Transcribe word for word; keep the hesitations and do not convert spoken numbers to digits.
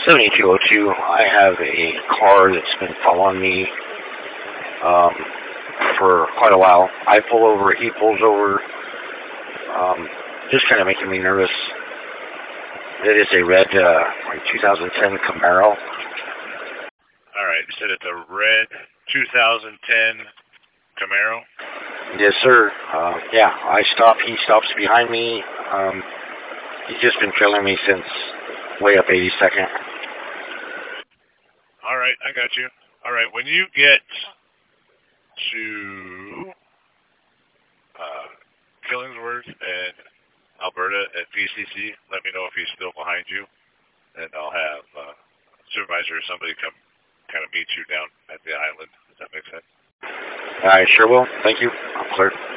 seventy-two oh two, I have a car that's been following me um, for quite a while. I pull over, he pulls over, um, just kind of making me nervous. It is a red uh, like two thousand ten Camaro. All right, you said it's a red two thousand ten Camaro? Yes, sir. Uh, yeah, I stop, he stops behind me. Um, he's just been trailing me since way up eighty-second. All right, I got you. All right, when you get to uh, Killingsworth and Alberta at P C C, let me know if he's still behind you, and I'll have uh, supervisor or somebody come kind of meet you down at the island. Does that make sense? I sure will. Thank you. I'm clear.